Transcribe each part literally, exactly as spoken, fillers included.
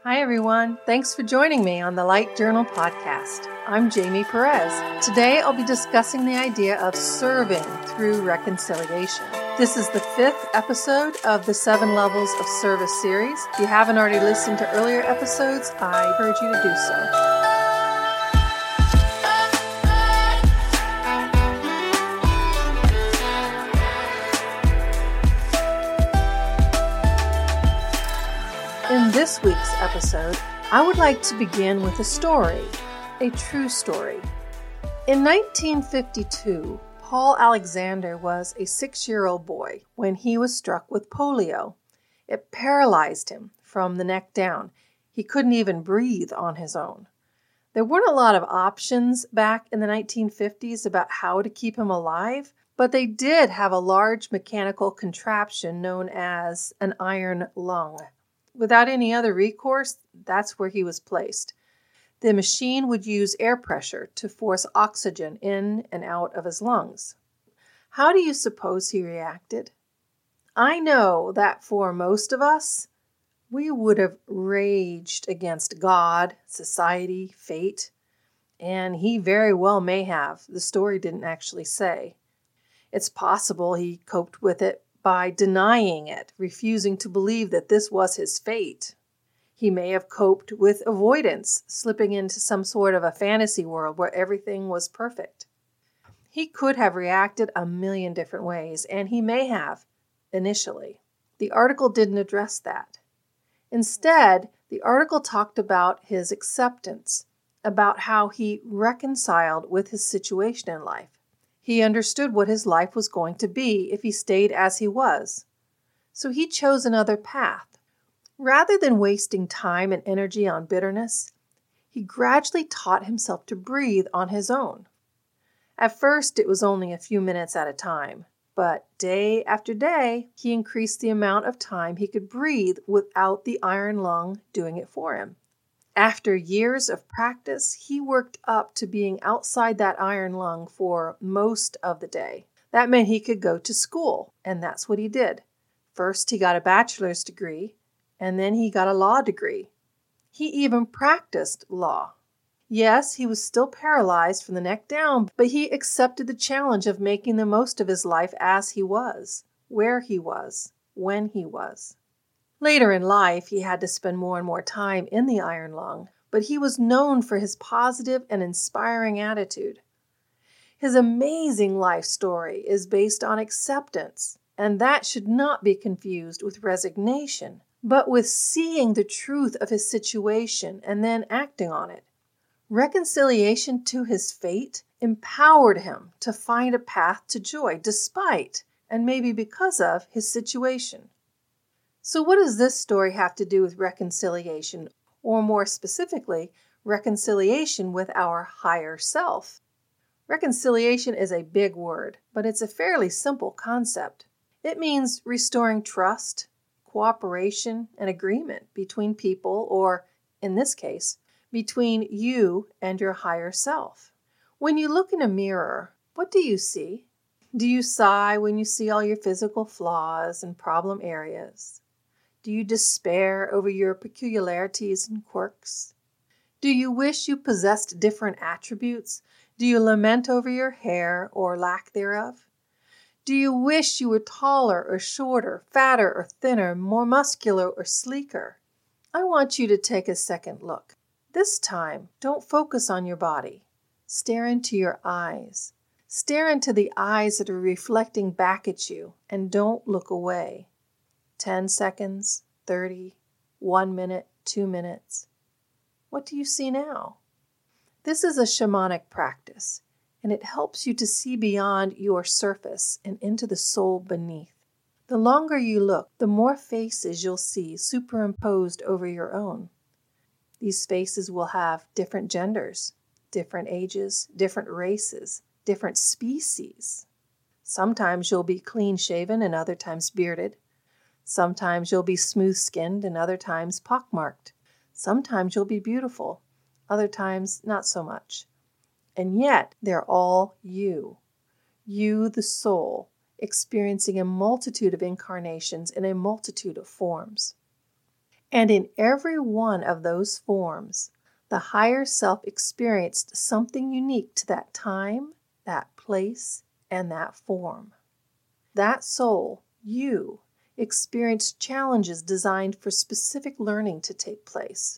Hi, everyone. Thanks for joining me on the Light Journal podcast. I'm Jamie Perez. Today, I'll be discussing the idea of serving through reconciliation. This is the fifth episode of the Seven Levels of Service series. If you haven't already listened to earlier episodes, I encourage you to do so. In this week's episode, I would like to begin with a story, a true story. In nineteen fifty-two, Paul Alexander was a six-year-old boy when he was struck with polio. It paralyzed him from the neck down. He couldn't even breathe on his own. There weren't a lot of options back in the nineteen fifties about how to keep him alive, but they did have a large mechanical contraption known as an iron lung. Without any other recourse, that's where he was placed. The machine would use air pressure to force oxygen in and out of his lungs. How do you suppose he reacted? I know that for most of us, we would have raged against God, society, fate, and he very well may have. The story didn't actually say. It's possible he coped with it by denying it, refusing to believe that this was his fate. He may have coped with avoidance, slipping into some sort of a fantasy world where everything was perfect. He could have reacted a million different ways, and he may have, initially. The article didn't address that. Instead, the article talked about his acceptance, about how he reconciled with his situation in life. He understood what his life was going to be if he stayed as he was. So he chose another path. Rather than wasting time and energy on bitterness, he gradually taught himself to breathe on his own. At first, it was only a few minutes at a time, but day after day, he increased the amount of time he could breathe without the iron lung doing it for him. After years of practice, he worked up to being outside that iron lung for most of the day. That meant he could go to school, and that's what he did. First, he got a bachelor's degree, and then he got a law degree. He even practiced law. Yes, he was still paralyzed from the neck down, but he accepted the challenge of making the most of his life as he was, where he was, when he was. Later in life, he had to spend more and more time in the iron lung, but he was known for his positive and inspiring attitude. His amazing life story is based on acceptance, and that should not be confused with resignation, but with seeing the truth of his situation and then acting on it. Reconciliation to his fate empowered him to find a path to joy despite, and maybe because of, his situation. So what does this story have to do with reconciliation, or more specifically, reconciliation with our higher self? Reconciliation is a big word, but it's a fairly simple concept. It means restoring trust, cooperation, and agreement between people, or, in this case, between you and your higher self. When you look in a mirror, what do you see? Do you sigh when you see all your physical flaws and problem areas? Do you despair over your peculiarities and quirks? Do you wish you possessed different attributes? Do you lament over your hair or lack thereof? Do you wish you were taller or shorter, fatter or thinner, more muscular or sleeker? I want you to take a second look. This time, don't focus on your body. Stare into your eyes. Stare into the eyes that are reflecting back at you, and don't look away. ten seconds, thirty, one minute, two minutes. What do you see now? This is a shamanic practice, and it helps you to see beyond your surface and into the soul beneath. The longer you look, the more faces you'll see superimposed over your own. These faces will have different genders, different ages, different races, different species. Sometimes you'll be clean-shaven and other times bearded. Sometimes you'll be smooth-skinned and other times pockmarked. Sometimes you'll be beautiful, other times not so much. And yet, they're all you. You, the soul, experiencing a multitude of incarnations in a multitude of forms. And in every one of those forms, the higher self experienced something unique to that time, that place, and that form. That soul, you, experienced challenges designed for specific learning to take place.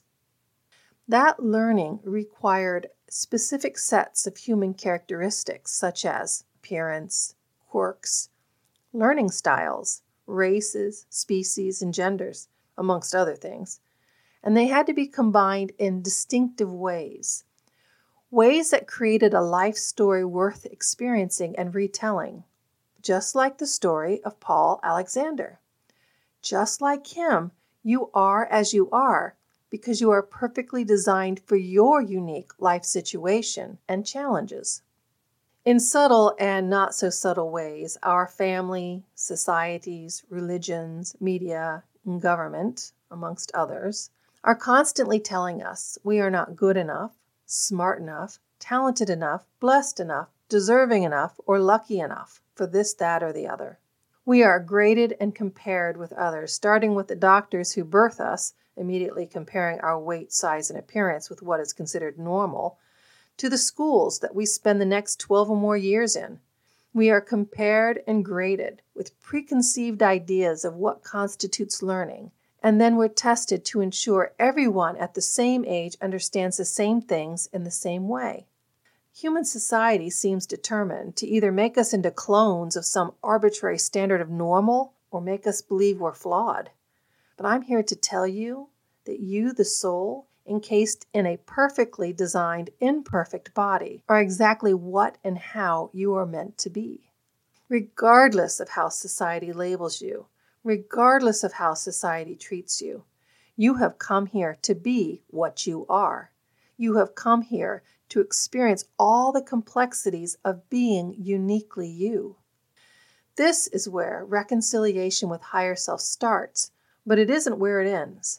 That learning required specific sets of human characteristics such as appearance, quirks, learning styles, races, species, and genders, amongst other things. And they had to be combined in distinctive ways, ways that created a life story worth experiencing and retelling, just like the story of Paul Alexander. Just like him, you are as you are because you are perfectly designed for your unique life situation and challenges. In subtle and not so subtle ways, our family, societies, religions, media, and government, amongst others, are constantly telling us we are not good enough, smart enough, talented enough, blessed enough, deserving enough, or lucky enough for this, that, or the other. We are graded and compared with others, starting with the doctors who birth us, immediately comparing our weight, size, and appearance with what is considered normal, to the schools that we spend the next twelve or more years in. We are compared and graded with preconceived ideas of what constitutes learning, and then we're tested to ensure everyone at the same age understands the same things in the same way. Human society seems determined to either make us into clones of some arbitrary standard of normal or make us believe we're flawed. But I'm here to tell you that you, the soul, encased in a perfectly designed, imperfect body, are exactly what and how you are meant to be. Regardless of how society labels you, regardless of how society treats you, you have come here to be what you are. You have come here to experience all the complexities of being uniquely you. This is where reconciliation with higher self starts, but it isn't where it ends.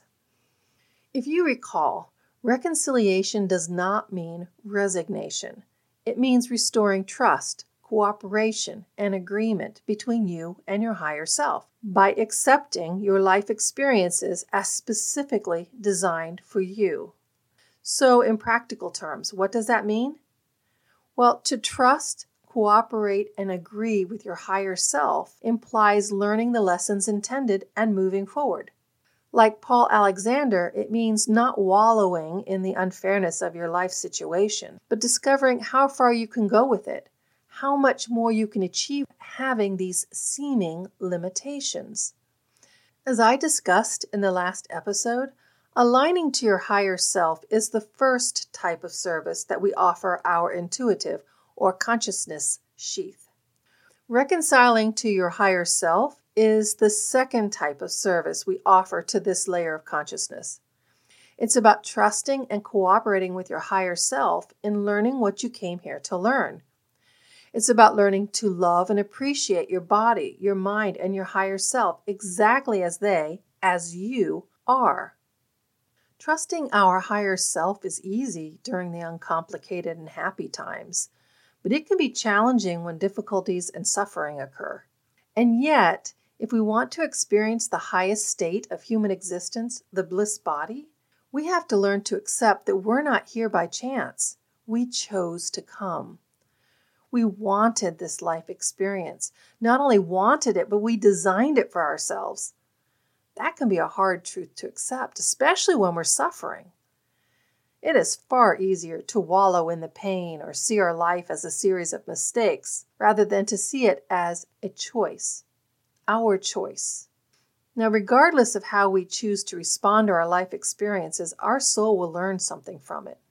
If you recall, reconciliation does not mean resignation. It means restoring trust, cooperation, and agreement between you and your higher self by accepting your life experiences as specifically designed for you. So, in practical terms, what does that mean? Well, to trust, cooperate, and agree with your higher self implies learning the lessons intended and moving forward. Like Paul Alexander, it means not wallowing in the unfairness of your life situation, but discovering how far you can go with it, how much more you can achieve having these seeming limitations. As I discussed in the last episode, aligning to your higher self is the first type of service that we offer our intuitive or consciousness sheath. Reconciling to your higher self is the second type of service we offer to this layer of consciousness. It's about trusting and cooperating with your higher self in learning what you came here to learn. It's about learning to love and appreciate your body, your mind, and your higher self exactly as they, as you, are. Trusting our higher self is easy during the uncomplicated and happy times, but it can be challenging when difficulties and suffering occur. And yet, if we want to experience the highest state of human existence, the bliss body, we have to learn to accept that we're not here by chance. We chose to come. We wanted this life experience. Not only wanted it, but we designed it for ourselves. That can be a hard truth to accept, especially when we're suffering. It is far easier to wallow in the pain or see our life as a series of mistakes rather than to see it as a choice. Our choice. Now, regardless of how we choose to respond to our life experiences, our soul will learn something from it.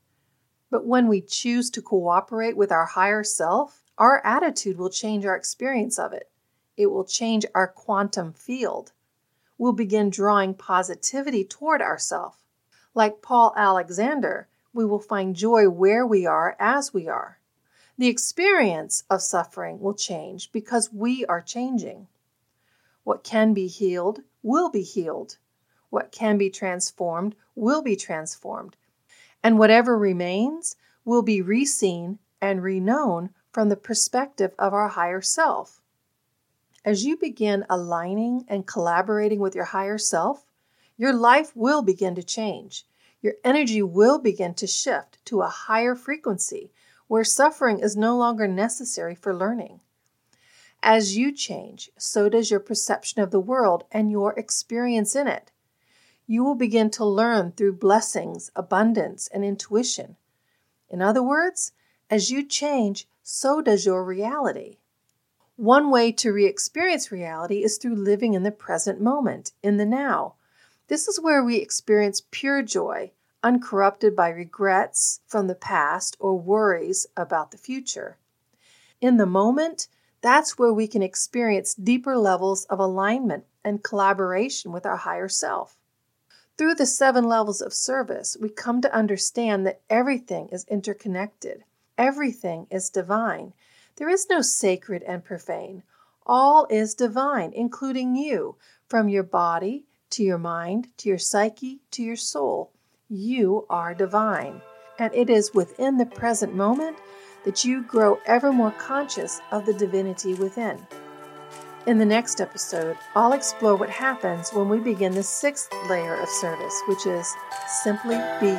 But when we choose to cooperate with our higher self, our attitude will change our experience of it. It will change our quantum field. We'll begin drawing positivity toward ourselves. Like Paul Alexander, we will find joy where we are as we are. The experience of suffering will change because we are changing. What can be healed will be healed. What can be transformed will be transformed. And whatever remains will be reseen and reknown from the perspective of our higher self. As you begin aligning and collaborating with your higher self, Your life will begin to change. Your energy will begin to shift to a higher frequency where suffering is no longer necessary for learning. As you change, so does your perception of the world and your experience in it. You will begin to learn through blessings, abundance, and intuition. In other words, as you change, so does your reality. One way to re-experience reality is through living in the present moment, in the now. This is where we experience pure joy, uncorrupted by regrets from the past or worries about the future. In the moment, that's where we can experience deeper levels of alignment and collaboration with our higher self. Through the seven levels of service, we come to understand that everything is interconnected. Everything is divine. There is no sacred and profane. All is divine, including you, from your body to your mind, to your psyche, to your soul. You are divine, and it is within the present moment that you grow ever more conscious of the divinity within. In the next episode, I'll explore what happens when we begin the sixth layer of service, which is simply being.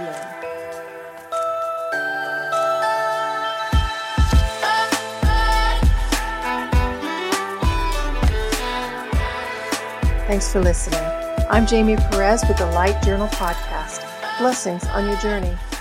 Thanks for listening. I'm Jamie Perez with the Light Journal Podcast. Blessings on your journey.